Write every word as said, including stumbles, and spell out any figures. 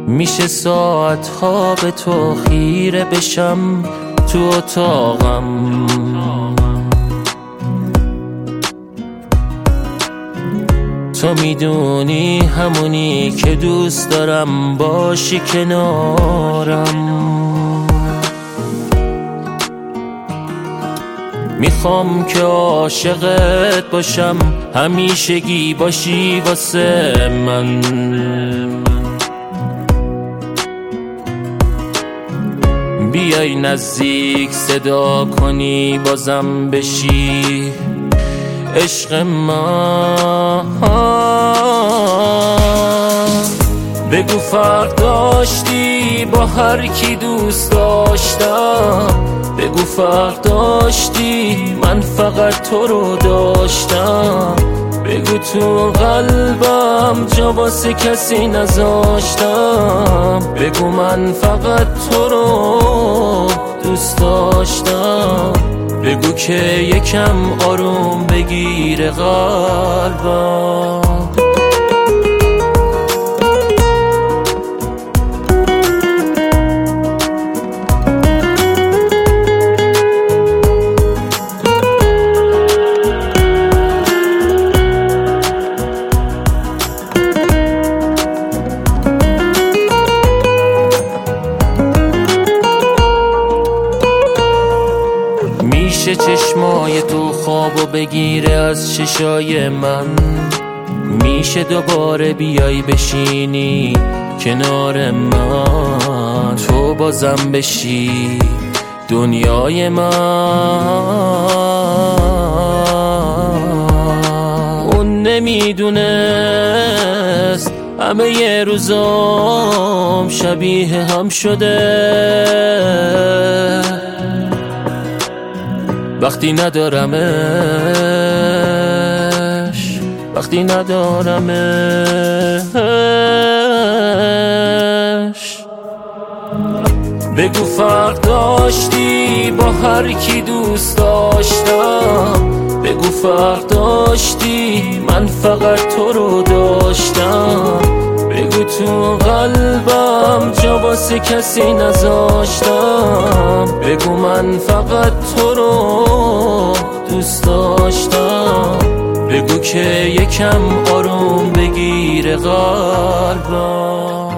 میشه ساعتها به تو خیره بشم تو اتاقم، تو میدونی همونی که دوست دارم باشی کنارم. میخوام که عاشقت باشم، همیشگی باشی واسه من. بیای نزدیک صدا کنی بازم بشی عشق من. بگو فرق داشتی با هر کی دوست داشتم، بگو فرق داشتی من فقط تو رو داشتم، بگو تو قلبم جا واسه کسی نذاشتم، بگو من فقط تو رو دوست داشتم، بگو که یکم آروم بگیره قلبم. میشه چشمای تو خوابو بگیره از چشای من، میشه دوباره بیای بشینی کنار من، تو بازم بشی دنیای من. اون نمیدونست همه یه روزام شبیه هم شده، وقتی ندارمش، وقتی ندارمش. بگو فرق داشتی با هر کی دوست داشتم، بگو فرق داشتی من فقط تو رو داشتم، بگو تو قلبم جا واسه کسی نذاشتم، بگو من فقط تو رو دوست داشتم، بگو که یکم آروم بگیره قلبم.